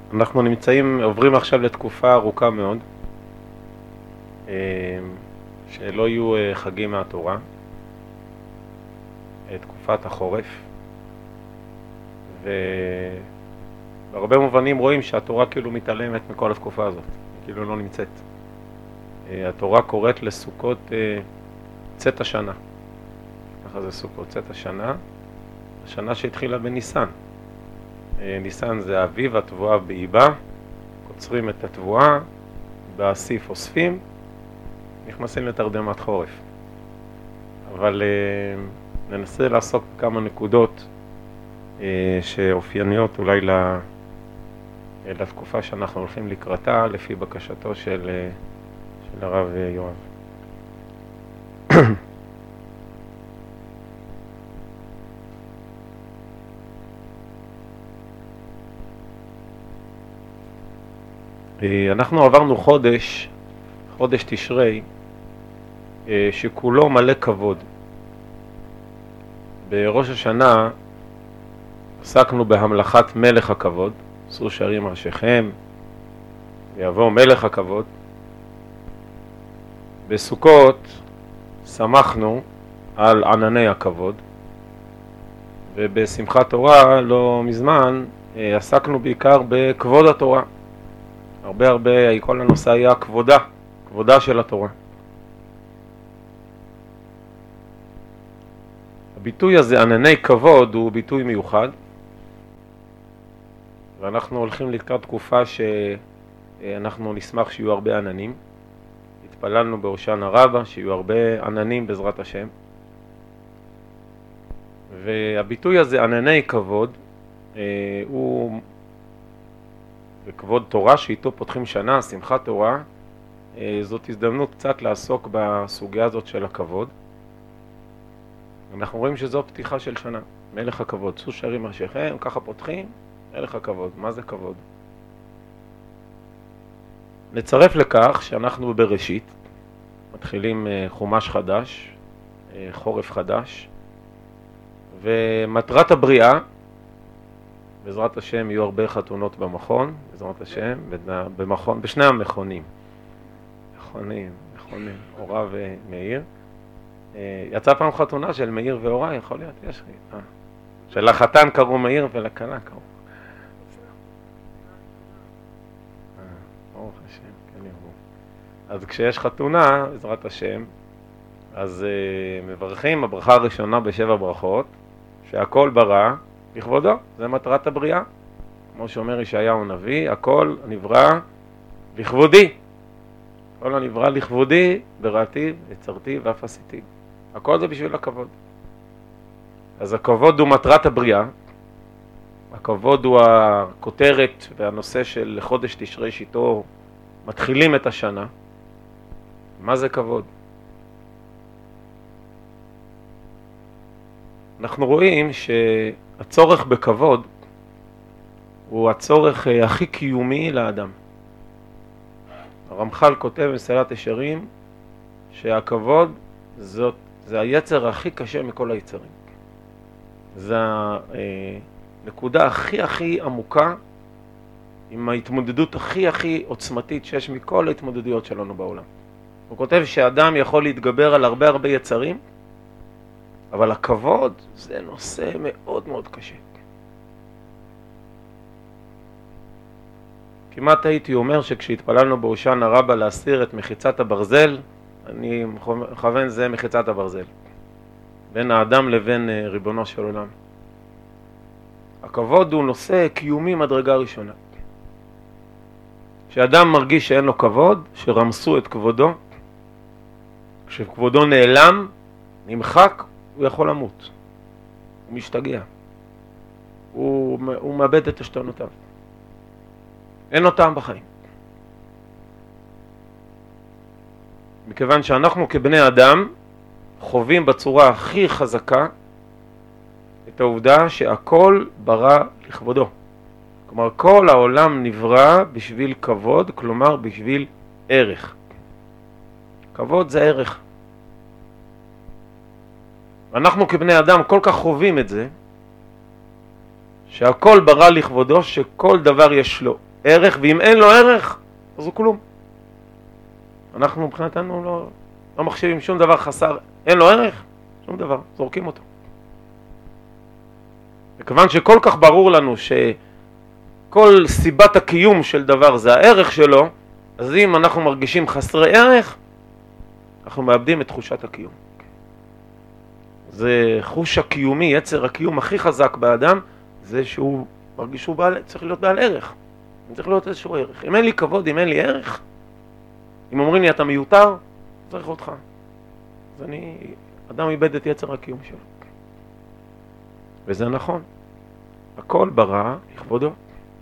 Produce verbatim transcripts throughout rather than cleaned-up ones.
אנחנו נמצאים, עוברים עכשיו לתקופה ארוכה מאוד, שלא יהיו חגים מהתורה, תקופת החורף, ובהרבה מובנים רואים שהתורה כאילו מתעלמת מכל התקופה הזאת, כאילו לא נמצאת. התורה קוראת לסוכות צאת השנה, ככה זה סוכות צאת השנה, השנה שהתחילה בניסן. ניסן זה האביב, התבואה באיבה, קוצרים את התבואה, באסיף אוספים, נכנסים לתרדמת חורף. אבל ננסה לעסוק בכמה נקודות שאופייניות אולי לתקופה שאנחנו הולכים לקראתה, לפי בקשתו של, של הרב יואב. אנחנו עברנו חודש, חודש תשרי, שכולו מלא כבוד. בראש השנה עסקנו בהמלכת מלך הכבוד, שאו שערים ראשיכם, ויבוא מלך הכבוד. בסוכות שמחנו על ענני הכבוד, ובשמחת תורה לא מזמן עסקנו בעיקר בכבוד התורה. הרבה הרבה, כל הנושא היה כבודה, כבודה של התורה. הביטוי הזה, ענני כבוד, הוא ביטוי מיוחד, ואנחנו הולכים לקראת תקופה שאנחנו נשמח שיהיו הרבה עננים. התפללנו בהושענא רבה שיהיו הרבה עננים בעזרת השם. והביטוי הזה, ענני כבוד, הוא וכבוד תורה שאיתו פותחים שנה, שמחת תורה, זאת הזדמנות קצת לעסוק בסוגיה הזאת של הכבוד. אנחנו רואים שזו פתיחה של שנה, מלך הכבוד, שאו שערים ראשיכם, ככה פותחים, מלך הכבוד. מה זה כבוד? נצרף לכך שאנחנו בראשית, מתחילים חומש חדש, חורף חדש, ומטרת הבריאה, בעזרת השם יהיו הרבה חתונות במכון, בעזרת השם, במכון, בשני המכונים. מכונים, מכונים, אורה ומאיר. יצא פעם חתונה של מאיר ואורה, יכול להיות, יש לי. אה. של החתן קראו מאיר ולכלה קראו. ברוך השם, כן ירבו. אז כשיש חתונה, בעזרת השם, אז uh, מברכים הברכה הראשונה בשבע ברכות, שהכל ברא לכבודו, זה מטרת הבריאה. כמו שאומר ישעיהו הנביא, הכל נברא לכבודי. הכל נברא לכבודי, בראתי, יצרתי ואף עשיתי. הכל זה בשביל הכבוד. אז הכבוד הוא מטרת הבריאה. הכבוד הוא הכותרת והנושא של חודש תשרי שאיתו מתחילים את השנה. מה זה כבוד? אנחנו רואים שהצורך בכבוד הוא הצורך הכי קיומי לאדם. הרמח"ל כותב במסילת ישרים שהכבוד זאת, זה היצר הכי קשה מכל היצרים. זה הנקודה הכי הכי עמוקה עם ההתמודדות הכי הכי עוצמתית שיש מכל ההתמודדויות שלנו בעולם. הוא כותב שאדם יכול להתגבר על הרבה הרבה יצרים, אבל הכבוד זה נושא מאוד מאוד קשה. כמעט הייתי אומר שכשהתפללנו בהושענא רבה להסיר את מחיצת הברזל, אני מכוון זה מחיצת הברזל, בין האדם לבין ריבונו של עולם. הכבוד הוא נושא קיומי מדרגה ראשונה. כשאדם מרגיש שאין לו כבוד, שרמסו את כבודו, כשכבודו נעלם, נמחק, הוא יכול למות. הוא משתגע. הוא, הוא מאבד את השתנותיו. אין לו טעם בחיים. מכיוון שאנחנו כבני אדם חווים בצורה הכי חזקה את העובדה שהכל ברא לכבודו. כלומר, כל העולם נברא בשביל כבוד, כלומר בשביל ערך. כבוד זה ערך. אנחנו כבני אדם כל כך חווים את זה, שהכל ברא לכבודו, שכל דבר יש לו ערך, ואם אין לו ערך, אז הוא כלום. אנחנו מבחינתנו לא, לא מחשיבים שום דבר חסר, אין לו ערך, שום דבר, זורקים אותו. וכיוון שכל כך ברור לנו שכל סיבת הקיום של דבר זה הערך שלו, אז אם אנחנו מרגישים חסרי ערך, אנחנו מאבדים את תחושת הקיום. זה חוש הקיומי, יצר הקיום הכי חזק באדם, זה שהוא מרגיש שהוא בעל, צריך להיות בעל ערך. צריך להיות איזשהו ערך. אם אין לי כבוד, אם אין לי ערך, אם אומרים לי אתה מיותר, צריך אותך. אז אני, אדם איבד את יצר הקיום שלו. וזה נכון. הכל ברא לכבודו.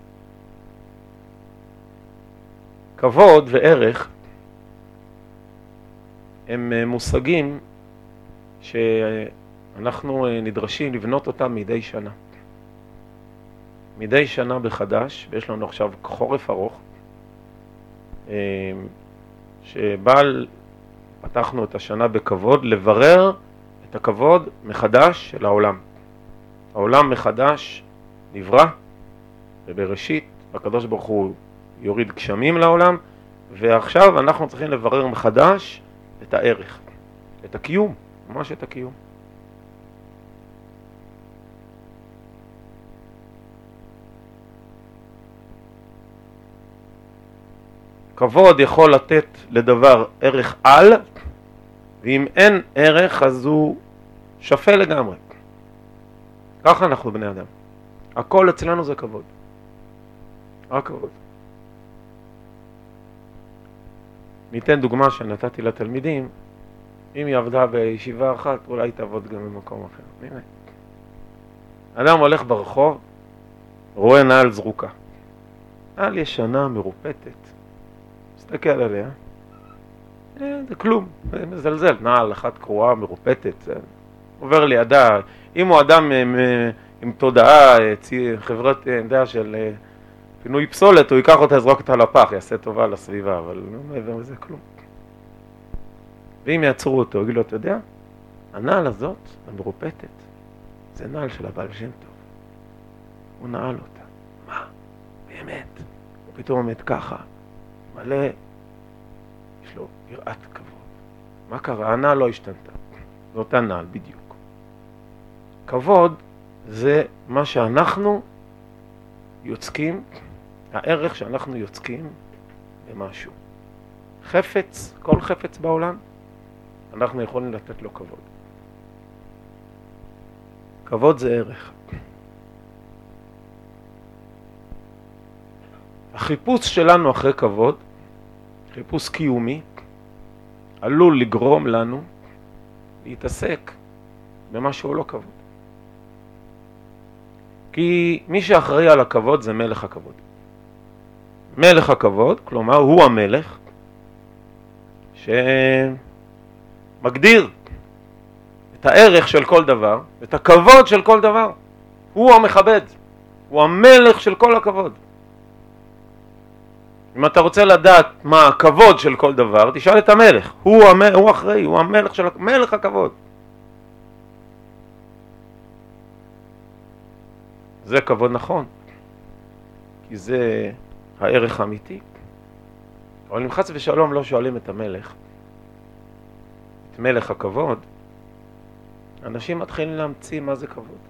כבוד וערך הם מושגים שאנחנו נדרשים לבנות אותם מדי שנה. מדי שנה בחדש, ויש לנו עכשיו חורף ארוך, שבעל, פתחנו את השנה בכבוד, לברר את הכבוד מחדש של העולם. העולם מחדש נברא, ובראשית הקדוש ברוך הוא יוריד גשמים לעולם, ועכשיו אנחנו צריכים לברר מחדש את הערך, את הקיום, ממש את הקיום. כבוד יכול לתת לדבר ערך על, ואם אין ערך אז הוא שפל לגמרי. ככה אנחנו בני אדם. הכל אצלנו זה כבוד. רק כבוד. ניתן דוגמה שנתתי לתלמידים, אם היא עבדה בישיבה אחת, אולי תעבוד גם במקום אחר. הנה. אדם הולך ברחוב, רואה נעל זרוקה. נעל ישנה, מרופטת. מסתכל עליה. אה, זה כלום, זה מזלזל. נעל אחת קרועה, מרופטת. עובר לידה. אם הוא אדם עם, עם תודעה, חברת דעה של פינוי פסולת, הוא ייקח אותה, יזרוק אותה לפח, יעשה טובה לסביבה, אבל לא מעבר לזה כלום. ואם יעצרו אותו, יגידו לו, אתה יודע, הנעל הזאת, המרופטת, זה נעל של הבעל שם טוב. הוא נעל אותה. מה? באמת. הוא פתאום עומד ככה, מלא, יש לו יראת כבוד. מה קרה? הנעל לא השתנתה. זו אותה נעל בדיוק. כבוד זה מה שאנחנו יוצקים, הערך שאנחנו יוצקים במשהו. חפץ, כל חפץ בעולם, אנחנו יכולים לתת לו כבוד. כבוד זה ערך. החיפוש שלנו אחרי כבוד, חיפוש קיומי, עלול לגרום לנו להתעסק במה שהוא לא כבוד. כי מי שאחראי על הכבוד זה מלך הכבוד. מלך הכבוד, כלומר הוא המלך שמגדיר את הערך של כל דבר, את הכבוד של כל דבר. הוא המכבד, הוא המלך של כל הכבוד. אם אתה רוצה לדעת מה הכבוד של כל דבר, תשאל את המלך. הוא, המ... הוא אחראי, הוא המלך של מלך הכבוד. זה כבוד נכון, כי זה הערך האמיתי. אבל אם חס ושלום לא שואלים את המלך, את מלך הכבוד, אנשים מתחילים להמציא מה זה כבוד.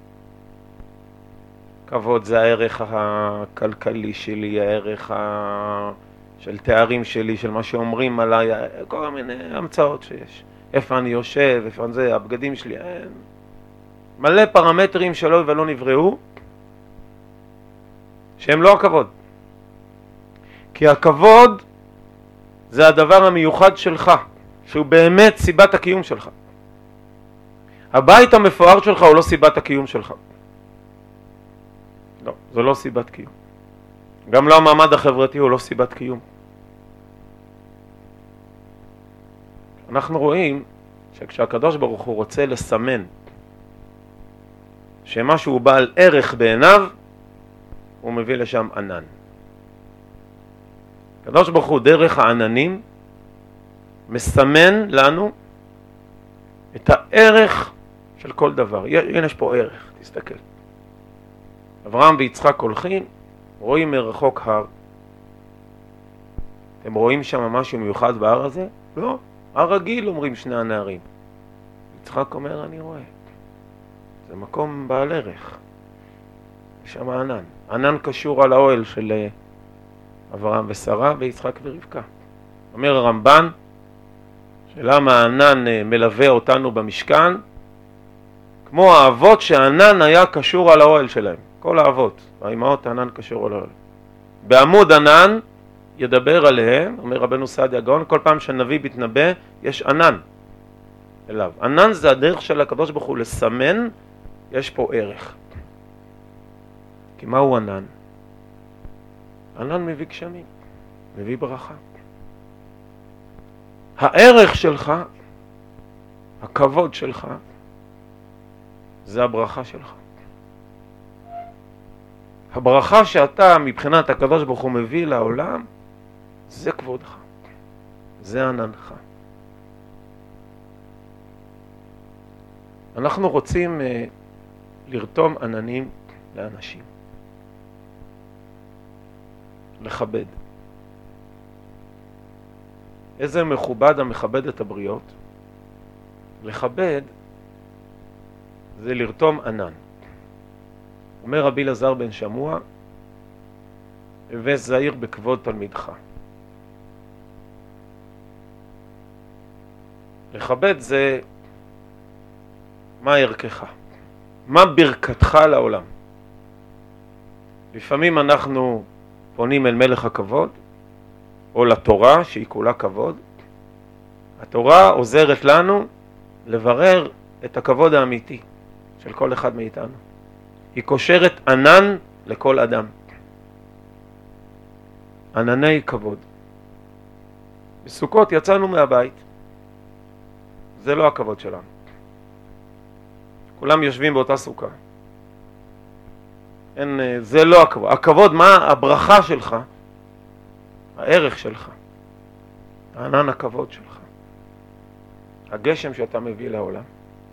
כבוד זה הערך הכלכלי שלי, הערך ה... של תארים שלי, של מה שאומרים עליי, כל מיני המצאות שיש. איפה אני יושב, איפה זה, הבגדים שלי, אין. מלא פרמטרים שלא ולא נבראו, שהם לא הכבוד. כי הכבוד זה הדבר המיוחד שלך, שהוא באמת סיבת הקיום שלך. הבית המפואר שלך הוא לא סיבת הקיום שלך. לא, זו לא סיבת קיום. גם לא המעמד החברתי הוא לא סיבת קיום. אנחנו רואים שכשהקדוש ברוך הוא רוצה לסמן שמשהו בעל ערך בעיניו, הוא מביא לשם ענן. הקדוש ברוך הוא דרך העננים מסמן לנו את הערך של כל דבר. הנה יש פה ערך, תסתכל. אברהם ויצחק הולכים, רואים מרחוק הר. אתם רואים שם משהו מיוחד בהר הזה? לא. הר רגיל, אומרים שני הנערים. יצחק אומר, אני רואה. זה מקום בעל ערך. יש שם ענן. ענן קשור על האוהל של אברהם ושרה ויצחק ורבקה. אומר הרמב"ן, שלמה הענן מלווה אותנו במשכן, כמו האבות שהענן היה קשור על האוהל שלהם. כל האבות, האימהות הענן קשור על האוהל. בעמוד ענן ידבר עליהם, אומר רבנו סעדיה גאון, כל פעם שהנביא מתנבא יש ענן אליו. ענן זה הדרך של הקדוש ברוך הוא לסמן, יש פה ערך. כי מהו ענן? ענן מביא גשמים, מביא ברכה. הערך שלך, הכבוד שלך, זה הברכה שלך. הברכה שאתה מבחינת הקדוש ברוך הוא מביא לעולם, זה כבודך, זה עננך. אנחנו רוצים uh, לרתום עננים לאנשים. לכבד. איזה מכובד המכבד את הבריות? לכבד זה לרתום ענן. אומר רבי אלעזר בן שמוע, הווה זהיר בכבוד תלמידך. לכבד זה מה ערכך, מה ברכתך לעולם. לפעמים אנחנו פונים אל מלך הכבוד, או לתורה שהיא כולה כבוד. התורה עוזרת לנו לברר את הכבוד האמיתי של כל אחד מאיתנו. היא קושרת ענן לכל אדם. ענני כבוד. בסוכות יצאנו מהבית. זה לא הכבוד שלנו. כולם יושבים באותה סוכה. אין, זה לא הכבוד. הכבוד, מה הברכה שלך? הערך שלך. הענן הכבוד שלך. הגשם שאתה מביא לעולם.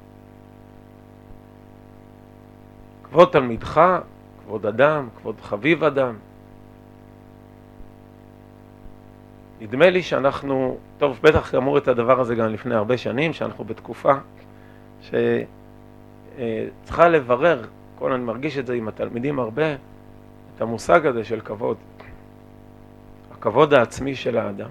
כבוד תלמידך, כבוד אדם, כבוד חביב אדם. נדמה לי שאנחנו, טוב, בטח כאמור את הדבר הזה גם לפני הרבה שנים, שאנחנו בתקופה שצריכה לברר, כל אני מרגיש את זה עם התלמידים הרבה, את המושג הזה של כבוד. הכבוד העצמי של האדם.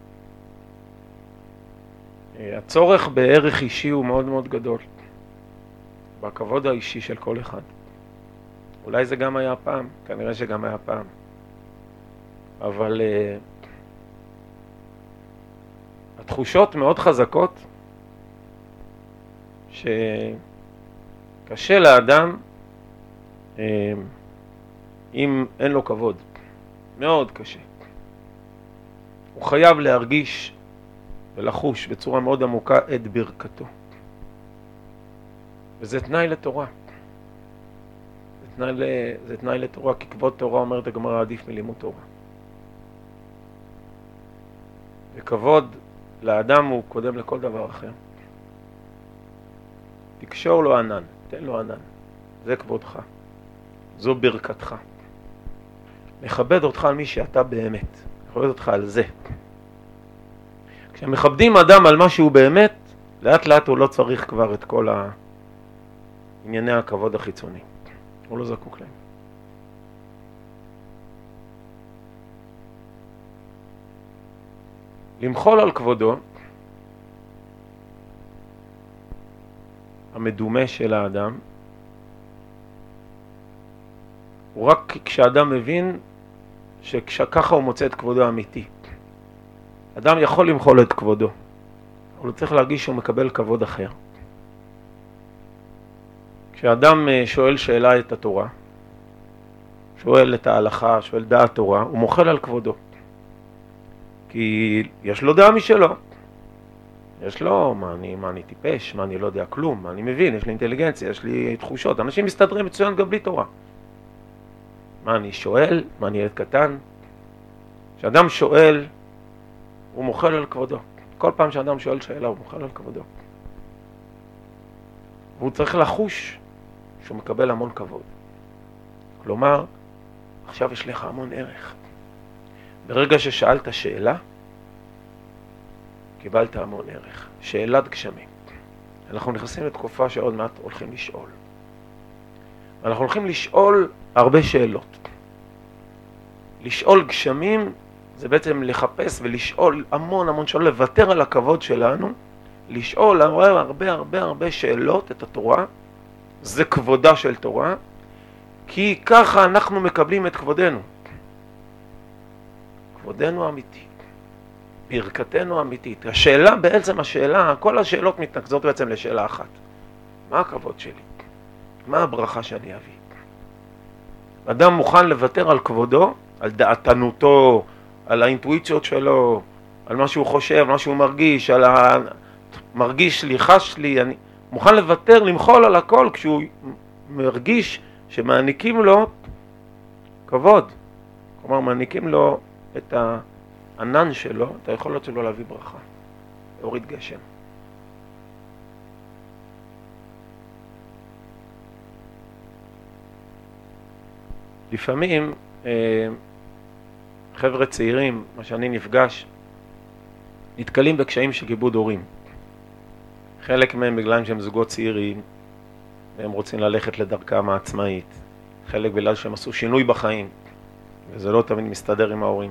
הצורך בערך אישי הוא מאוד מאוד גדול. בכבוד האישי של כל אחד. אולי זה גם היה פעם, כנראה שגם היה פעם. אבל uh, התחושות מאוד חזקות שקשה לאדם uh, אם אין לו כבוד. מאוד קשה. הוא חייב להרגיש ולחוש בצורה מאוד עמוקה את ברכתו. וזה תנאי לתורה. זה תנאי, זה תנאי לתורה, כי כבוד תורה אומרת הגמרא עדיף מלימוד תורה. וכבוד לאדם הוא קודם לכל דבר אחר. תקשור לו ענן, תן לו ענן. זה כבודך. זו ברכתך. מכבד אותך על מי שאתה באמת. מכבד אותך על זה. כשמכבדים אדם על מה שהוא באמת, לאט לאט הוא לא צריך כבר את כל ענייני הכבוד החיצוני. הוא לא זקוק להם. למחול על כבודו, המדומה של האדם, הוא רק כשאדם מבין שככה הוא מוצא את כבודו האמיתי. אדם יכול למחול את כבודו, אבל הוא צריך להרגיש שהוא מקבל כבוד אחר. כשאדם שואל שאלה את התורה, שואל את ההלכה, שואל דעת תורה, הוא מוחל על כבודו. כי יש לו דעה משלו. יש לו, מה אני, מה אני טיפש, מה אני לא יודע כלום, מה אני מבין, יש לי אינטליגנציה, יש לי תחושות. אנשים מסתדרים מצוין גם בלי תורה. מה אני שואל, מה אני ילד קטן. כשאדם שואל, הוא מוחל על כבודו. כל פעם שאדם שואל שאלה, הוא מוחל על כבודו. והוא צריך לחוש שהוא מקבל המון כבוד. כלומר, עכשיו יש לך המון ערך. ברגע ששאלת שאלה, קיבלת המון ערך. שאלת גשמים. אנחנו נכנסים לתקופה שעוד מעט הולכים לשאול. אנחנו הולכים לשאול הרבה שאלות. לשאול גשמים זה בעצם לחפש ולשאול המון המון שאלות, לוותר על הכבוד שלנו, לשאול הרבה הרבה הרבה הרבה שאלות את התורה. זה כבודה של תורה, כי ככה אנחנו מקבלים את כבודנו. כבודנו אמיתי. ברכתנו אמיתית. השאלה בעצם, השאלה, כל השאלות מתנקזות בעצם לשאלה אחת. מה הכבוד שלי? מה הברכה שאני אביא? אדם מוכן לוותר על כבודו, על דעתנותו, על האינטואיציות שלו, על מה שהוא חושב, מה שהוא מרגיש, על ה... מרגיש לי, חש לי, אני מוכן לוותר, למחול על הכל כשהוא מרגיש שמעניקים לו כבוד. כלומר, מעניקים לו את הענן שלו, את היכולת שלו להביא ברכה, להוריד גשם. לפעמים חבר'ה צעירים, מה שאני נפגש, נתקלים בקשיים של כיבוד הורים. חלק מהם בגלל שהם זוגות צעירים, והם רוצים ללכת לדרכם העצמאית. חלק בגלל שהם עשו שינוי בחיים, וזה לא תמיד מסתדר עם ההורים.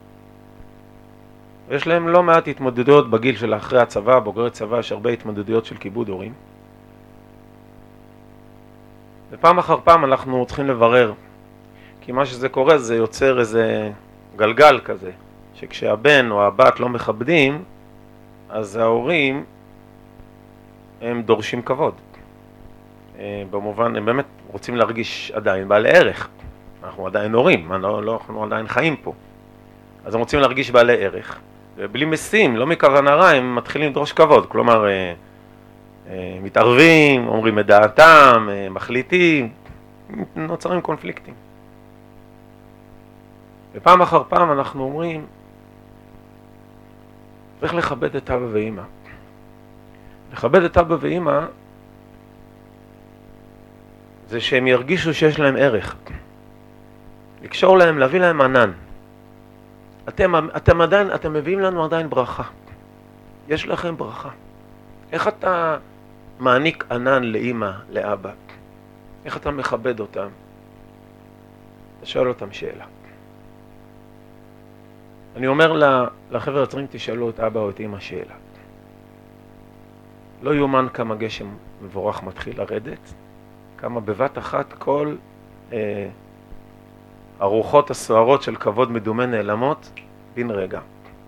יש להם לא מעט התמודדויות בגיל של אחרי הצבא, בוגרי צבא, יש הרבה התמודדויות של כיבוד הורים. ופעם אחר פעם אנחנו צריכים לברר, כי מה שזה קורה זה יוצר איזה גלגל כזה, שכשהבן או הבת לא מכבדים, אז ההורים הם דורשים כבוד. במובן, הם באמת רוצים להרגיש עדיין בעלי ערך. אנחנו עדיין הורים, לא, לא, אנחנו עדיין חיים פה. אז הם רוצים להרגיש בעלי ערך. ובלי משים, לא מכוונה רע, הם מתחילים לדרוש כבוד. כלומר, אה, אה, מתערבים, אומרים את דעתם, אה, מחליטים, נוצרים קונפליקטים. ופעם אחר פעם אנחנו אומרים, צריך לכבד את אבא ואמא. לכבד את אבא ואמא זה שהם ירגישו שיש להם ערך. לקשור להם, להביא להם ענן. אתם, אתם עדיין, אתם מביאים לנו עדיין ברכה. יש לכם ברכה. איך אתה מעניק ענן לאמא, לאבא? איך אתה מכבד אותם? אתה שואל אותם שאלה. אני אומר לחבר'ה הצעירים, תשאלו את אבא או את אמא שאלה. לא יאומן כמה גשם מבורך מתחיל לרדת, כמה בבת אחת כל אה, הרוחות הסוערות של כבוד מדומה נעלמות בן רגע.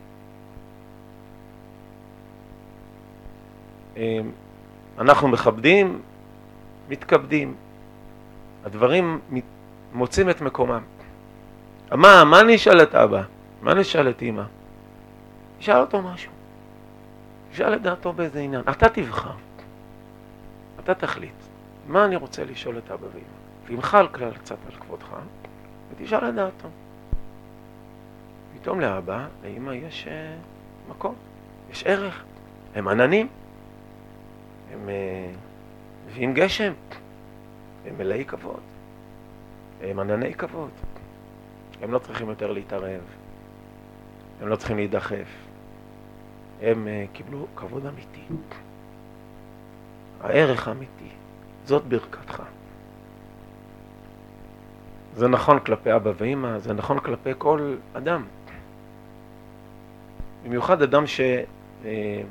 אה, אנחנו מכבדים, מתכבדים. הדברים מוצאים את מקומם. מה, מה נשאל את אבא? מה נשאל את אמא? נשאל אותו משהו. נשאל את דעתו באיזה עניין. אתה תבחר. אתה תחליט. מה אני רוצה לשאול את אבא ואמא? תמחל כלל קצת על כבודך, ותשאל את דעתו. פתאום לאבא, לאמא יש uh, מקום. יש ערך. הם עננים. הם uh, מביאים גשם. הם מלאי כבוד. הם ענני כבוד. הם לא צריכים יותר להתערב. הם לא צריכים להידחף. הם uh, קיבלו כבוד אמיתי. הערך אמיתי. זאת ברכתך. זה נכון כלפי אבא ואמא, זה נכון כלפי כל אדם. במיוחד אדם ש... אה,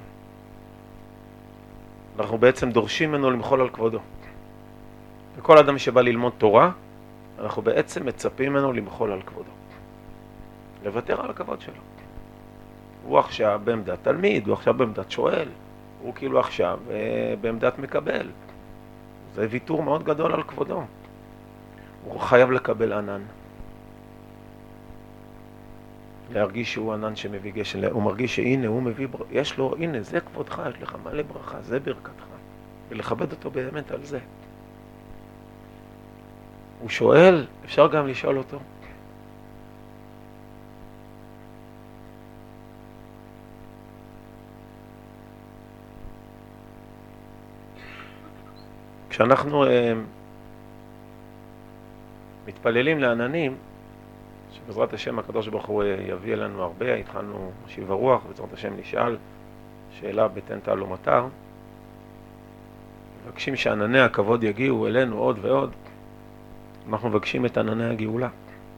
אנחנו בעצם דורשים ממנו למחול על כבודו. וכל אדם שבא ללמוד תורה, אנחנו בעצם מצפים ממנו למחול על כבודו. לוותר על הכבוד שלו. הוא עכשיו בעמדת תלמיד, הוא עכשיו בעמדת שואל, הוא כאילו עכשיו אה, בעמדת מקבל. זה ויתור מאוד גדול על כבודו. הוא חייב לקבל ענן. להרגיש שהוא ענן שמביא גשם. הוא מרגיש שהנה הוא מביא, יש לו, הנה זה כבודך, יש לך מלא ברכה, זה ברכתך. ולכבד אותו באמת על זה. הוא שואל, אפשר גם לשאול אותו. כשאנחנו uh, מתפללים לעננים, שבעזרת השם הקדוש ברוך הוא יביא אלינו הרבה. התחלנו משיב הרוח, בעזרת השם נשאל שאלה בתן תעלו מטר. מבקשים שענני הכבוד יגיעו אלינו עוד ועוד. אנחנו מבקשים את ענני הגאולה.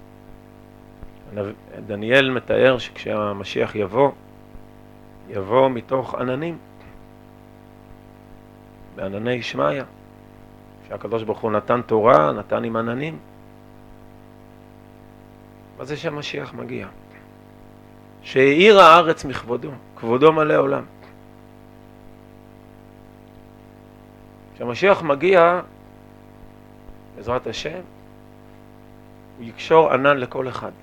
דניאל מתאר שכשהמשיח יבוא, יבוא מתוך עננים, בענני שמעיה. שהקדוש ברוך הוא נתן תורה, נתן עם עננים. מה זה שהמשיח מגיע? שהאיר הארץ מכבודו, כבודו מלא עולם. כשהמשיח מגיע, בעזרת השם, הוא יקשור ענן לכל אחד.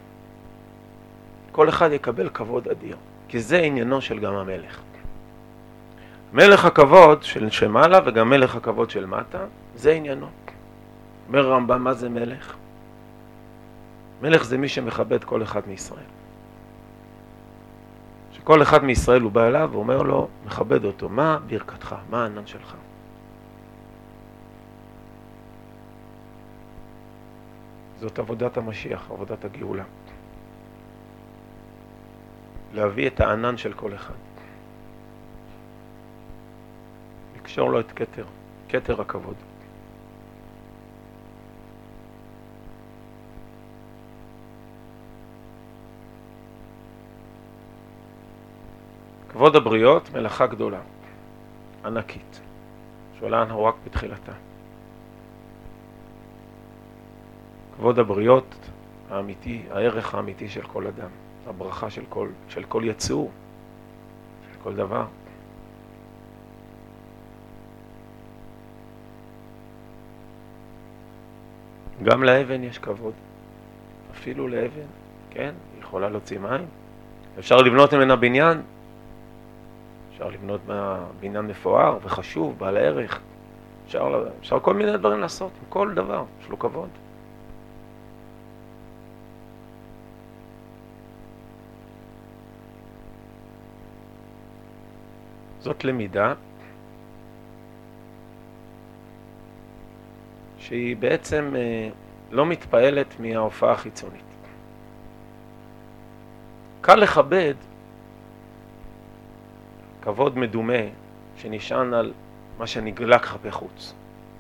כל אחד יקבל כבוד אדיר, כי זה עניינו של גם המלך. מלך הכבוד של שמעלה וגם מלך הכבוד של מטה, זה עניינו. אומר רמב"ם, מה זה מלך? מלך זה מי שמכבד כל אחד מישראל. שכל אחד מישראל הוא בא אליו ואומר לו, מכבד אותו, מה ברכתך? מה הענן שלך? זאת עבודת המשיח, עבודת הגאולה. להביא את הענן של כל אחד. לקשור לו את כתר, כתר הכבוד. כבוד הבריות, מלאכה גדולה, ענקית, שעולה אנחנו רק בתחילתה. כבוד הבריות האמיתי, הערך האמיתי של כל אדם, הברכה של כל, של כל יצור, של כל דבר. גם לאבן יש כבוד, אפילו לאבן, כן, היא יכולה להוציא מים. אפשר לבנות ממנה בניין, אפשר לבנות בניין מפואר וחשוב, בעל ערך. אפשר, אפשר כל מיני דברים לעשות, כל דבר, יש לו כבוד. זאת למידה שהיא בעצם לא מתפעלת מההופעה החיצונית. קל לכבד כבוד מדומה שנשען על מה שנגלה כלפי חוץ.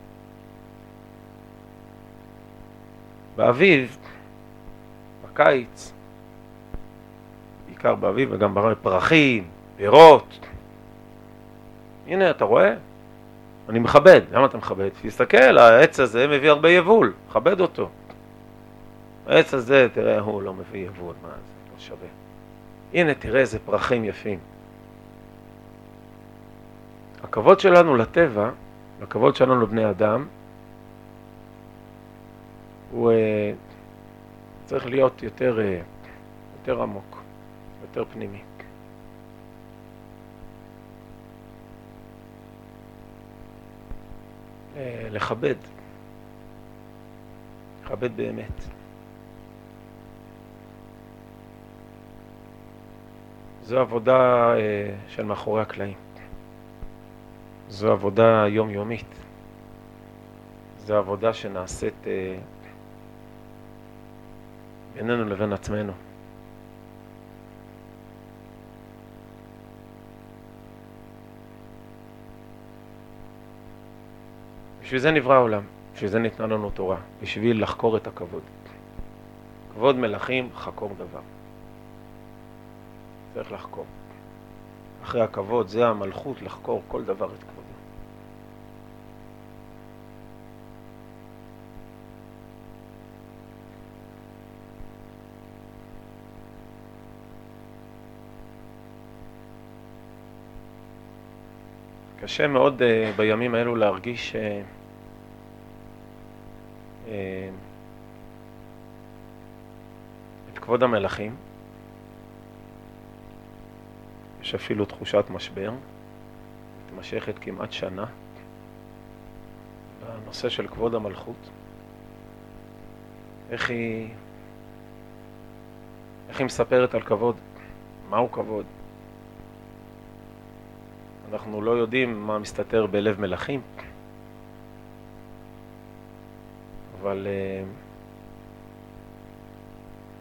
באביב, בקיץ, בעיקר באביב וגם בפרחים, פירות. הנה, אתה רואה? אני מכבד. למה אתה מכבד? תסתכל, העץ הזה מביא הרבה יבול. מכבד אותו. העץ הזה, תראה, הוא לא מביא יבול. מה זה? לא שווה. הנה, תראה איזה פרחים יפים. הכבוד שלנו לטבע, הכבוד שלנו לבני אדם, הוא uh, צריך להיות יותר, uh, יותר עמוק, יותר פנימי. Uh, לכבד, לכבד באמת. זו עבודה uh, של מאחורי הקלעים. זו עבודה יומיומית. זו עבודה שנעשית אה, בינינו לבין עצמנו. בשביל זה נברא העולם, בשביל זה ניתנה לנו תורה, בשביל לחקור את הכבוד. כבוד מלכים, חקור דבר. צריך לחקור. אחרי הכבוד, זה המלכות לחקור כל דבר את כבודו. קשה מאוד uh, בימים האלו להרגיש uh, uh, את כבוד המלכים. יש אפילו תחושת משבר, מתמשכת כמעט שנה, בנושא של כבוד המלכות. איך היא, איך היא מספרת על כבוד? מהו כבוד? אנחנו לא יודעים מה מסתתר בלב מלכים, אבל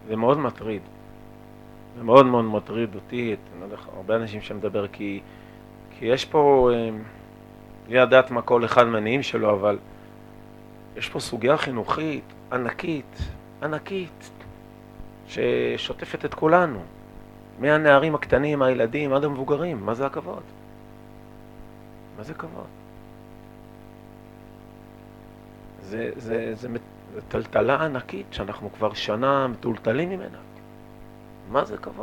זה מאוד מטריד. זה מאוד מאוד מטריד אותי, את, אני לא יודע, הרבה אנשים שמדבר, כי, כי יש פה, לי לדעת מה כל אחד מהנעים שלו, אבל יש פה סוגיה חינוכית ענקית, ענקית, ששוטפת את כולנו. מהנערים הקטנים, הילדים, עד המבוגרים. מה זה הכבוד? מה זה כבוד? זה, זה, זה, זה טלטלה ענקית שאנחנו כבר שנה מטולטלים ממנה. מה זה כבוד?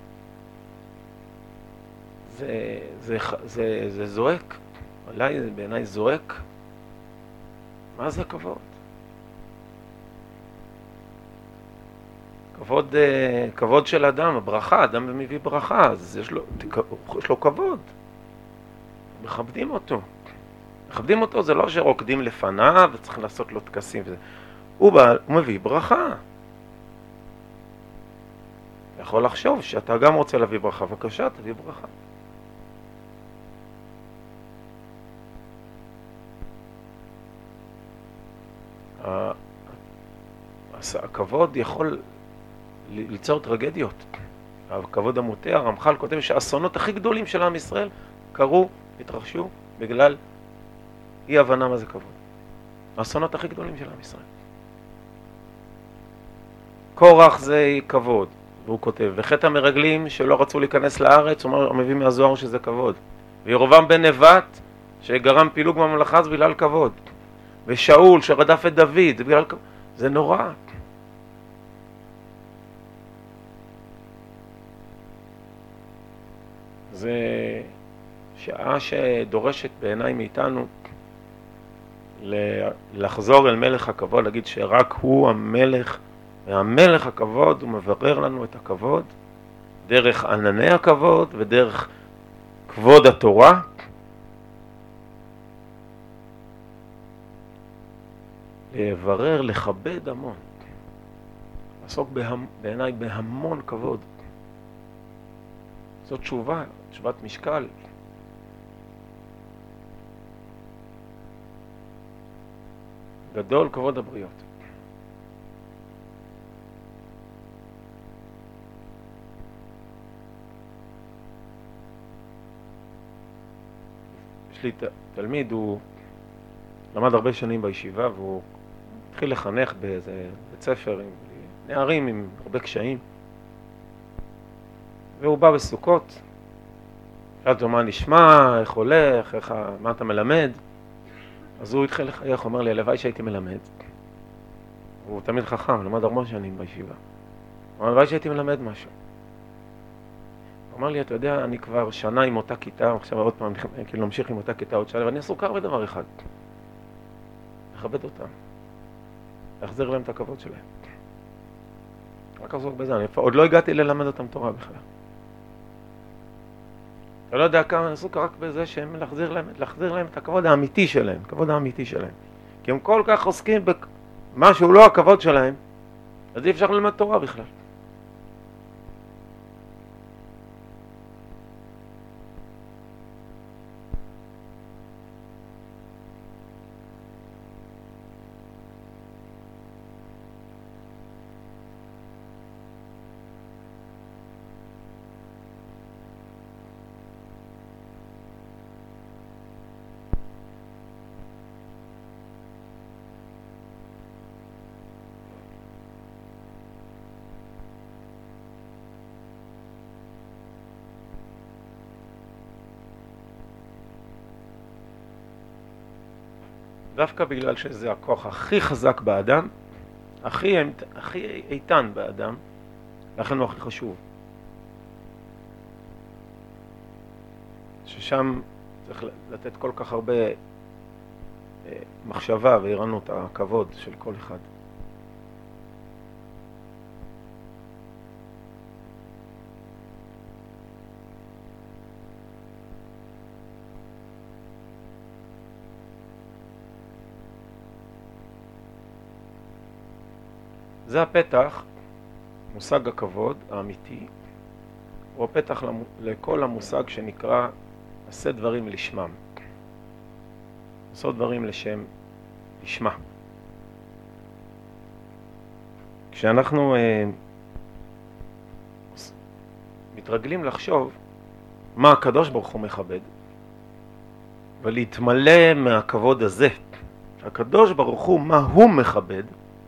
זה, זה, זה, זה זועק. אולי בעיניי זועק. מה זה כבוד? כבוד, כבוד של אדם, הברכה, אדם מביא ברכה, אז יש לו, יש לו כבוד. מכבדים אותו. מכבדים אותו זה לא שרוקדים לפניו וצריך לעשות לו טקסים וזה. הוא בא, הוא מביא ברכה. יכול לחשוב שאתה גם רוצה להביא ברכה, בבקשה, תביא ברכה. הכבוד יכול ליצור טרגדיות. הכבוד המוטה, הרמח"ל כותב שהאסונות הכי גדולים של עם ישראל קרו, התרחשו, בגלל אי הבנה מה זה כבוד. האסונות הכי גדולים של עם ישראל. קורח זה כבוד, והוא כותב, וחטא המרגלים שלא רצו להיכנס לארץ, הוא מביא מהזוהר שזה כבוד. וירובעם בן נבט שגרם פילוג בממלכה זה בגלל כבוד. ושאול שרדף את דוד, זה בגלל כבוד. זה נורא. זה שעה שדורשת בעיניי מאיתנו לחזור אל מלך הכבוד, להגיד שרק הוא המלך, והמלך הכבוד הוא מברר לנו את הכבוד דרך ענני הכבוד ודרך כבוד התורה. לברר, לכבד המון, לעסוק בהמ... בעיניי בהמון כבוד. זאת תשובה, תשובת משקל. גדול כבוד הבריות. יש לי ת... תלמיד, הוא למד הרבה שנים בישיבה, והוא התחיל לחנך באיזה בית ספר עם נערים עם הרבה קשיים. והוא בא בסוכות, שאלת לו מה נשמע, איך הולך, איך, מה אתה מלמד. אז הוא התחיל לחייך, הוא אומר לי, הלוואי שהייתי מלמד. הוא תמיד חכם, למד הרבה שנים בישיבה. הוא אומר, הלוואי שהייתי מלמד משהו. הוא אמר לי, אתה יודע, אני כבר שנה עם אותה כיתה, עכשיו עוד פעם, כאילו נמשיך עם אותה כיתה עוד שנה, ואני עסוק הרבה דבר אחד. לכבד אותם. להחזיר להם את הכבוד שלהם. רק עסוק בזה, אני עוד לא הגעתי ללמד אותם תורה בכלל. אתה לא יודע כמה עסוק רק בזה שהם להחזיר להם, להחזיר להם את הכבוד האמיתי שלהם, הכבוד האמיתי שלהם. כי הם כל כך עוסקים במה שהוא לא הכבוד שלהם, אז אי אפשר ללמד תורה בכלל. דווקא בגלל שזה הכוח הכי חזק באדם, הכי, הכי איתן באדם, לכן הוא הכי חשוב. ששם צריך לתת כל כך הרבה מחשבה וערנות הכבוד של כל אחד. זה הפתח, מושג הכבוד האמיתי, הוא הפתח לכל המושג שנקרא עשה דברים לשמם. לעשות דברים לשם, לשמה. כשאנחנו אה, מתרגלים לחשוב מה הקדוש ברוך הוא מכבד, ולהתמלא מהכבוד הזה. הקדוש ברוך הוא, מה הוא מכבד,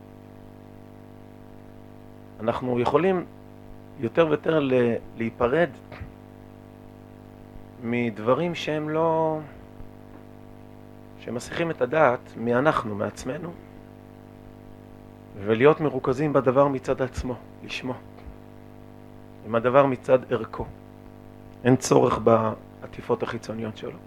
אנחנו יכולים יותר ויותר להיפרד מדברים שהם לא, שמסיחים את הדעת מאנחנו, מעצמנו, ולהיות מרוכזים בדבר מצד עצמו, לשמו, עם הדבר מצד ערכו. אין צורך בעטיפות החיצוניות שלו.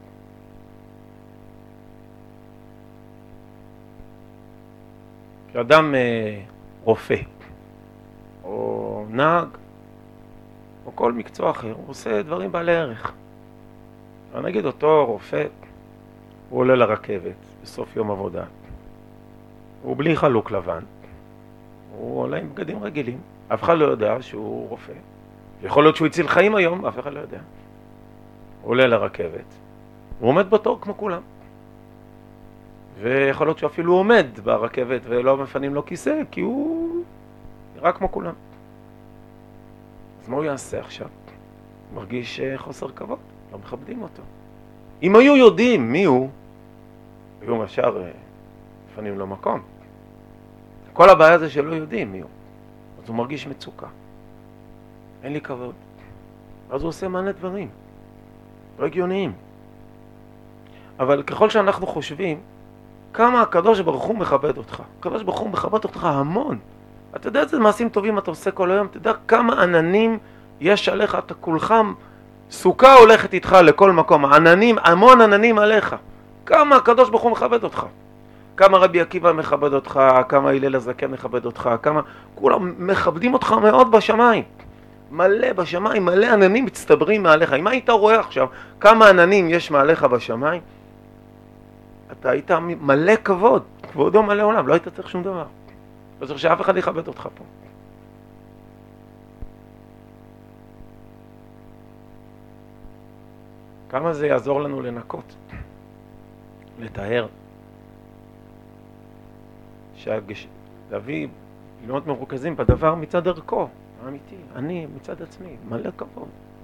כשאדם אה, רופא, או נהג, או כל מקצוע אחר, הוא עושה דברים בעלי ערך. אני אגיד אותו רופא, הוא עולה לרכבת בסוף יום עבודה. הוא בלי חלוק לבן. הוא עולה עם בגדים רגילים. אף אחד לא יודע שהוא רופא. יכול להיות שהוא הציל חיים היום, אף אחד לא יודע. הוא עולה לרכבת. הוא עומד בתור כמו כולם. ויכול להיות שהוא אפילו עומד ברכבת ולא מפנים לו כיסא, כי הוא נראה כמו כולם. אז מה הוא יעשה עכשיו? הוא מרגיש חוסר כבוד, לא מכבדים אותו. אם היו יודעים מי הוא, היו משאר מפנים לו מקום. כל הבעיה זה שלא יודעים מי הוא. אז הוא מרגיש מצוקה. אין לי כבוד. אז הוא עושה מלא דברים. לא הגיוניים. אבל ככל שאנחנו חושבים, כמה הקדוש ברוך הוא מכבד אותך. הקדוש ברוך הוא מכבד אותך המון. אתה יודע איזה מעשים טובים אתה עושה כל היום? אתה יודע כמה עננים יש עליך, אתה כולך, סוכה הולכת איתך לכל מקום. עננים, המון עננים עליך. כמה הקדוש ברוך הוא מכבד אותך. כמה רבי עקיבא מכבד אותך, כמה הלל הזקן מכבד אותך, כמה, כולם מכבדים אותך מאוד בשמיים. מלא בשמיים, מלא עננים מצטברים מעליך. אם היית רואה עכשיו כמה עננים יש מעליך בשמיים, אתה היית מלא כבוד, כבודו מלא עולם, לא היית צריך שום דבר. לא צריך שאף אחד יכבד אותך פה. כמה זה יעזור לנו לנקות, לטהר, שהגש... להביא, להיות מרוכזים בדבר מצד ערכו, האמיתי, אני מצד עצמי, מלא כבוד.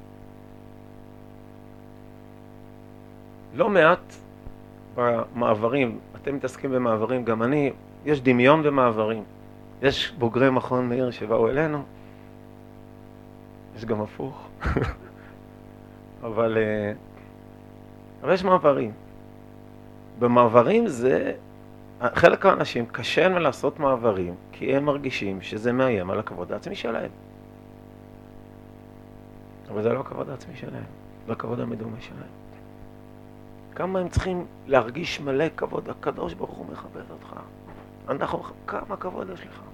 לא מעט במעברים, אתם מתעסקים במעברים, גם אני, יש דמיון במעברים. יש בוגרי מכון מאיר שבאו אלינו, יש גם הפוך. אבל, אבל יש מעברים. במעברים זה, חלק מהאנשים קשה להם לעשות מעברים, כי הם מרגישים שזה מאיים על הכבוד העצמי שלהם. אבל זה לא הכבוד העצמי שלהם, זה הכבוד המדומה שלהם. כמה הם צריכים להרגיש מלא כבוד, הקדוש ברוך הוא מכבד אותך. אנחנו, כמה כבוד יש לך.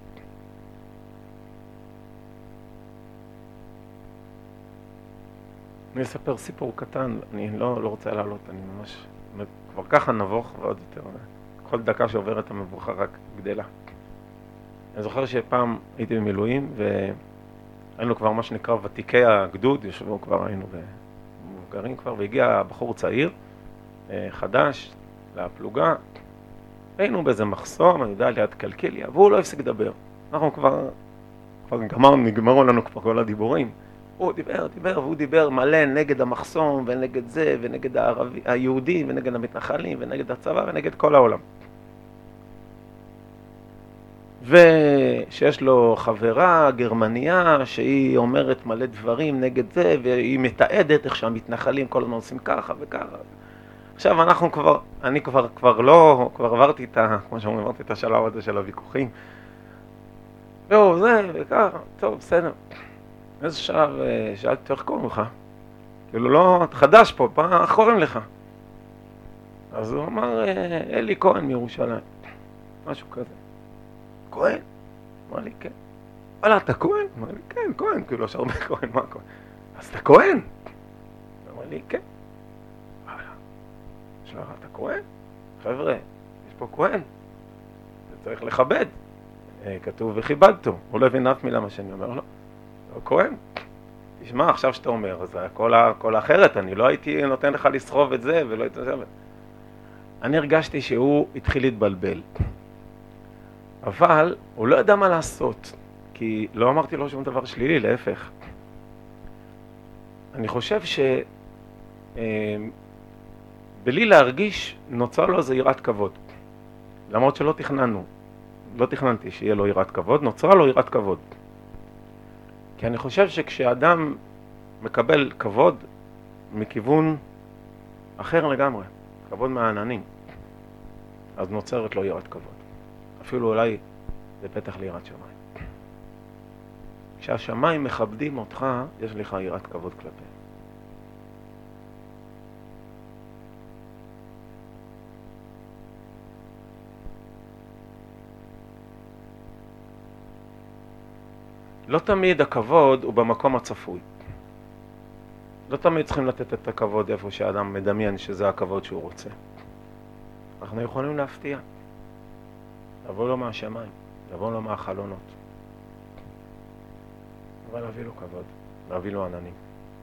אני אספר סיפור קטן, אני לא, לא רוצה לעלות, אני ממש כבר ככה נבוך ועוד יותר. כל דקה שעוברת המבוכה רק גדלה. אני זוכר שפעם הייתי במילואים והיינו כבר מה שנקרא ותיקי הגדוד, יושבו כבר, היינו במבוגרים כבר, והגיע בחור צעיר, חדש, לפלוגה. היינו באיזה מחסום, אני יודע, ליד קלקיליה, והוא לא הפסיק לדבר. אנחנו כבר, כבר גמר, נגמרו לנו כבר כל הדיבורים. הוא דיבר, דיבר, והוא דיבר מלא נגד המחסום, ונגד זה, ונגד הערבי, היהודים, ונגד המתנחלים, ונגד הצבא, ונגד כל העולם. ושיש לו חברה, גרמניה, שהיא אומרת מלא דברים נגד זה, והיא מתעדת איך שהמתנחלים כל הזמן עושים ככה וככה. עכשיו אנחנו כבר, אני כבר, כבר לא, כבר עברתי את ה, כמו שאומרים, עברתי את השלב הזה של הוויכוחים. והוא זה, וככה, טוב, בסדר. איזה שלב, שאלתי, איך קוראים לך? כאילו לא, אתה חדש פה, מה קוראים לך? אז הוא אמר, אלי כהן מירושלים. משהו כזה. כהן? אמר לי, כן. וואלה, אתה כהן? אמר לי, כן, כהן, כאילו יש הרבה כהן, מה כהן? אז אתה כהן? אמר לי, כן. וואלה, יש לך, אתה כהן? חבר'ה, יש פה כהן. זה צריך לכבד. כתוב וכיבדתו. הוא לא הבין אף מילה מה שאני אומר לו. לא כהן. תשמע, עכשיו שאתה אומר, אז כל האחרת, אני לא הייתי נותן לך לסחוב את זה ולא הייתי... אני הרגשתי שהוא התחיל להתבלבל. אבל הוא לא ידע מה לעשות, כי לא אמרתי לו שום דבר שלילי, להפך. אני חושב ש... בלי להרגיש נוצר לו איזה יראת כבוד. למרות שלא תכננו, לא תכננתי שיהיה לו יראת כבוד, נוצרה לו יראת כבוד. כי אני חושב שכשאדם מקבל כבוד מכיוון אחר לגמרי, כבוד מהעננים, אז נוצרת לו יראת כבוד. אפילו אולי זה פתח ליראת שמיים. כשהשמיים מכבדים אותך, יש לך יראת כבוד כלפי. לא תמיד הכבוד הוא במקום הצפוי. לא תמיד צריכים לתת את הכבוד איפה שהאדם מדמיין שזה הכבוד שהוא רוצה. אנחנו יכולים להפתיע. לבוא לו מהשמיים, לבוא לו מהחלונות. אבל להביא לו כבוד, להביא לו עננים.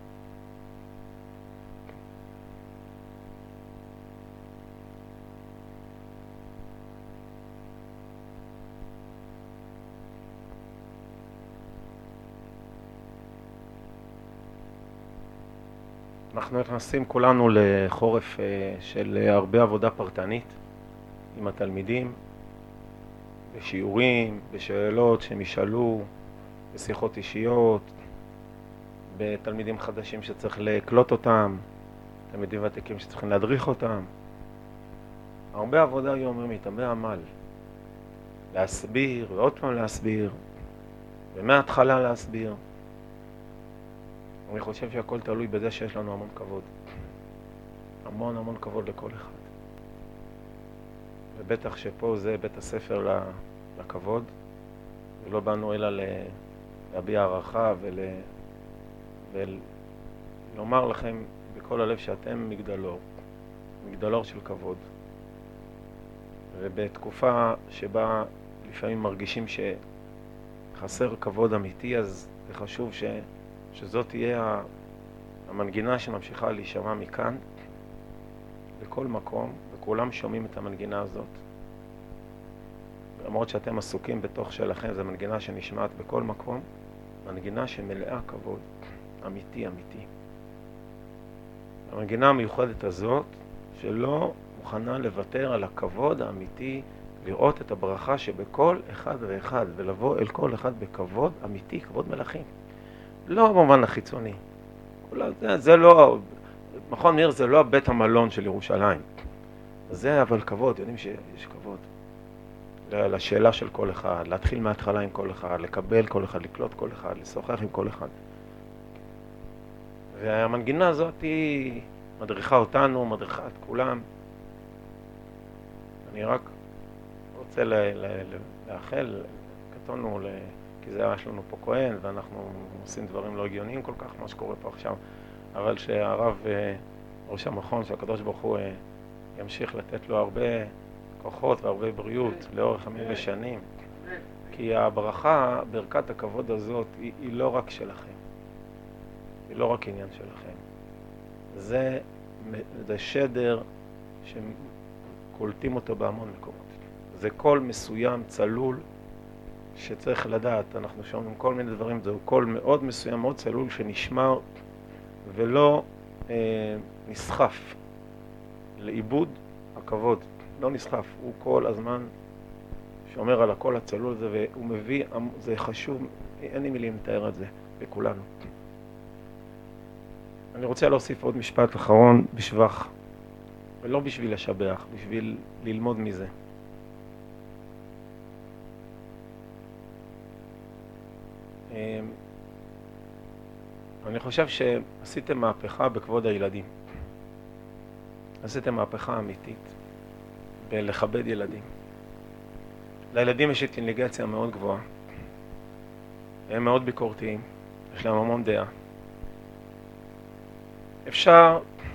אנחנו נכנסים כולנו לחורף של הרבה עבודה פרטנית עם התלמידים, בשיעורים, בשאלות שהם ישאלו, בשיחות אישיות, בתלמידים חדשים שצריך לקלוט אותם, תלמידים ותיקים שצריכים להדריך אותם. הרבה עבודה יומיומית, הרבה עמל. להסביר ועוד פעם להסביר, ומההתחלה להסביר. אני חושב שהכל תלוי בזה שיש לנו המון כבוד. המון המון כבוד לכל אחד. ובטח שפה זה בית הספר לכבוד, ולא באנו אלא להביע הערכה ול... ולומר לכם בכל הלב שאתם מגדלור, מגדלור של כבוד. ובתקופה שבה לפעמים מרגישים שחסר כבוד אמיתי, אז זה חשוב ש... שזאת תהיה המנגינה שממשיכה להישמע מכאן לכל מקום, וכולם שומעים את המנגינה הזאת. למרות שאתם עסוקים בתוך שלכם, זו מנגינה שנשמעת בכל מקום, מנגינה שמלאה כבוד, אמיתי אמיתי. המנגינה המיוחדת הזאת, שלא מוכנה לוותר על הכבוד האמיתי, לראות את הברכה שבכל אחד ואחד, ולבוא אל כל אחד בכבוד אמיתי, כבוד מלאכים. לא במובן החיצוני. זה, זה לא, מכון מאיר זה לא בית המלון של ירושלים. זה אבל כבוד, יודעים שיש כבוד. לשאלה של כל אחד, להתחיל מההתחלה עם כל אחד, לקבל כל אחד, לקלוט כל אחד, לשוחח עם כל אחד. והמנגינה הזאת היא מדריכה אותנו, מדריכה את כולם. אני רק רוצה לאחל, כתונו ל... כי זה יש לנו פה כהן, ואנחנו עושים דברים לא הגיוניים כל כך, מה שקורה פה עכשיו. אבל שהרב ראש המכון, שהקדוש ברוך הוא ימשיך לתת לו הרבה כוחות והרבה בריאות לאורך ימים ושנים. כי הברכה, ברכת הכבוד הזאת, היא, היא לא רק שלכם. היא לא רק עניין שלכם. זה, זה שדר שקולטים אותו בהמון מקומות. זה קול מסוים, צלול, שצריך לדעת, אנחנו שומעים כל מיני דברים, זהו קול מאוד מסוים, מאוד צלול, שנשמר ולא אה, נסחף לאיבוד הכבוד. לא נסחף, הוא כל הזמן שומר על הקול הצלול הזה, והוא מביא, זה חשוב, אין לי מילים לתאר את זה לכולנו. אני רוצה להוסיף עוד משפט אחרון בשבח, ולא בשביל לשבח, בשביל ללמוד מזה. אני חושב שעשיתם מהפכה בכבוד הילדים. עשיתם מהפכה אמיתית בלכבד ילדים. לילדים יש אינטליגנציה מאוד גבוהה. הם מאוד ביקורתיים, יש להם המון דעה. אפשר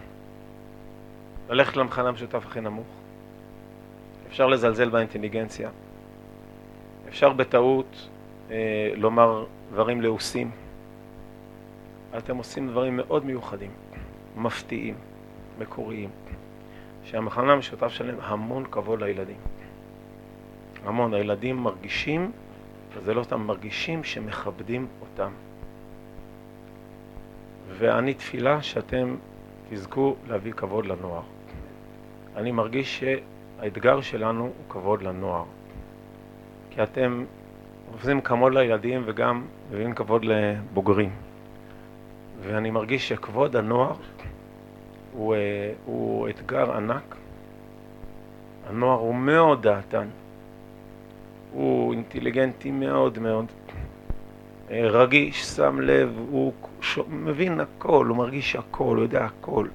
ללכת למכנה המשותף הכי נמוך. אפשר לזלזל באינטליגנציה. אפשר בטעות אה, לומר דברים לעוסים. אתם עושים דברים מאוד מיוחדים, מפתיעים, מקוריים, שהמכנה המשותף שלהם המון כבוד לילדים. המון, הילדים מרגישים, וזה לא אותם, מרגישים שמכבדים אותם. ואני תפילה שאתם תזכו להביא כבוד לנוער. אני מרגיש שהאתגר שלנו הוא כבוד לנוער. כי אתם עושים כבוד לילדים וגם מביאים כבוד לבוגרים. ואני מרגיש שכבוד הנוער הוא, הוא אתגר ענק. הנוער הוא מאוד דעתן. הוא אינטליגנטי מאוד מאוד. רגיש, שם לב, הוא ש... מבין הכל, הוא מרגיש הכל, הוא יודע הכל.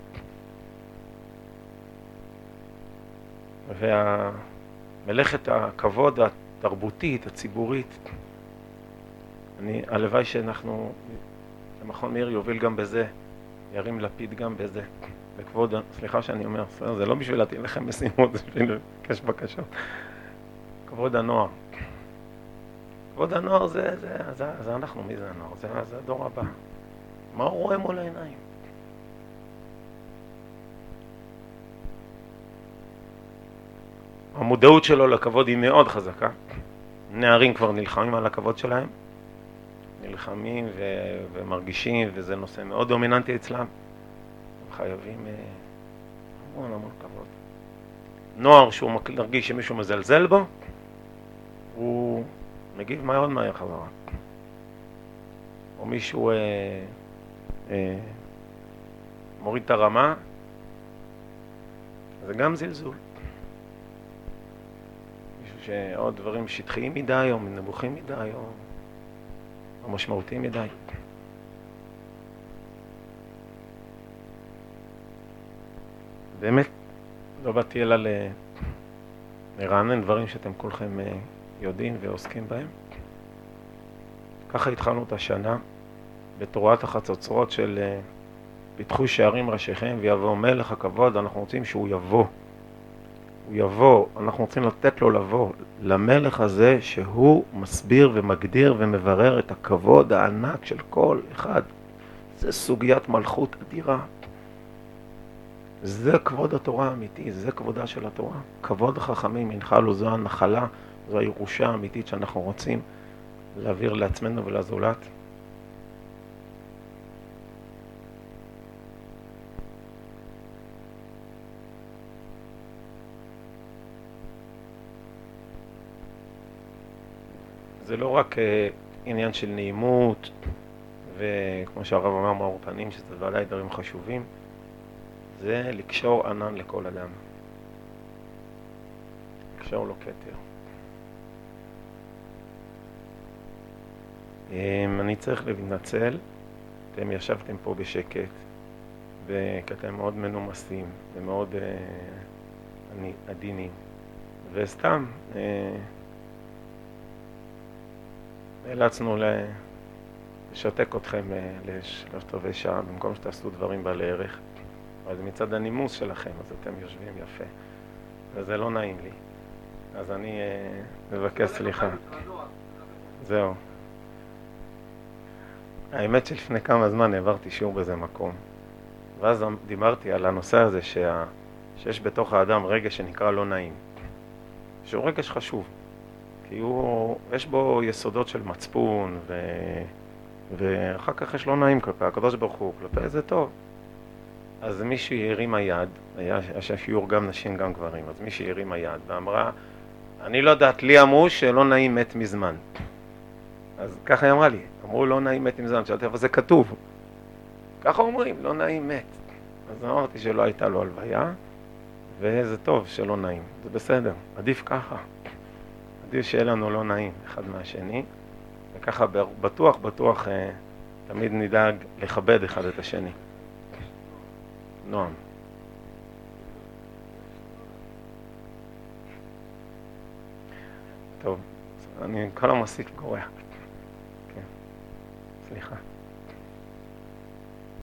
והמלאכת הכבוד התרבותית, הציבורית, אני, הלוואי שאנחנו, שמכון מאיר יוביל גם בזה, ירים לפיד גם בזה, לכבוד, סליחה שאני אומר, זה לא בשביל להתאים לכם משימות, זה בשביל לבקש בקשות. כבוד הנוער. כבוד הנוער זה, זה, זה, זה אנחנו, מי זה הנוער? זה, זה הדור הבא. מה הוא רואה מול העיניים? המודעות שלו לכבוד היא מאוד חזקה. נערים כבר נלחמים על הכבוד שלהם. נלחמים ו- ומרגישים, וזה נושא מאוד דומיננטי אצלם. הם חייבים אה, המון המון כבוד. נוער שהוא מרגיש שמישהו מזלזל בו, הוא מגיב מאוד מהר חזרה. או מישהו אה, אה, מוריד את הרמה, זה גם זלזול. מישהו שעוד דברים שטחיים מדי, או נמוכים מדי, או, או משמעותיים מדי. באמת, לא באתי אלא ל... לרענן דברים שאתם כולכם יודעים ועוסקים בהם. ככה התחלנו את השנה בתורת החצוצרות של פתחו שערים ראשיכם ויבוא מלך הכבוד. אנחנו רוצים שהוא יבוא. הוא יבוא, אנחנו רוצים לתת לו לבוא, למלך הזה שהוא מסביר ומגדיר ומברר את הכבוד הענק של כל אחד. זה סוגיית מלכות אדירה. זה כבוד התורה האמיתי, זה כבודה של התורה. כבוד החכמים, הנחלו, זו הנחלה, זו הירושה האמיתית שאנחנו רוצים להעביר לעצמנו ולזולת. זה לא רק עניין של נעימות, וכמו שהרב אמר, מאור פנים, שזה ודאי דברים חשובים, זה לקשור ענן לכל אדם. לקשור לו כתר. אני צריך להתנצל, אתם ישבתם פה בשקט, וכי אתם מאוד מנומסים ומאוד עדינים, וסתם נאלצנו לשתק אתכם לשלוש רבעי שעה, במקום שתעשו דברים בעלי ערך. אבל זה מצד הנימוס שלכם, אז אתם יושבים יפה. וזה לא נעים לי. אז אני מבקש סליחה. זהו. האמת שלפני כמה זמן העברתי שיעור באיזה מקום. ואז דיברתי על הנושא הזה שה... שיש בתוך האדם רגש שנקרא לא נעים. שהוא רגש חשוב. כי הוא... יש בו יסודות של מצפון, ו... ואחר כך יש לא נעים כלפי הקדוש ברוך הוא, כלפי זה טוב. אז מישהו הרים היד, היה שיעור גם נשים גם גברים, אז מישהו הרים היד ואמרה, אני לא יודעת, לי אמרו שלא נעים מת מזמן. אז ככה היא אמרה לי, אמרו לא נעים מת מזמן, שאלתי, אבל זה כתוב. ככה אומרים, לא נעים מת. אז אמרתי שלא הייתה לו הלוויה, וזה טוב שלא נעים, זה בסדר, עדיף ככה. עדיף שיהיה לנו לא נעים אחד מהשני, וככה בטוח, בטוח תמיד נדאג לכבד אחד את השני. נועם. טוב, אני כל המוסיף גורע. כן, סליחה.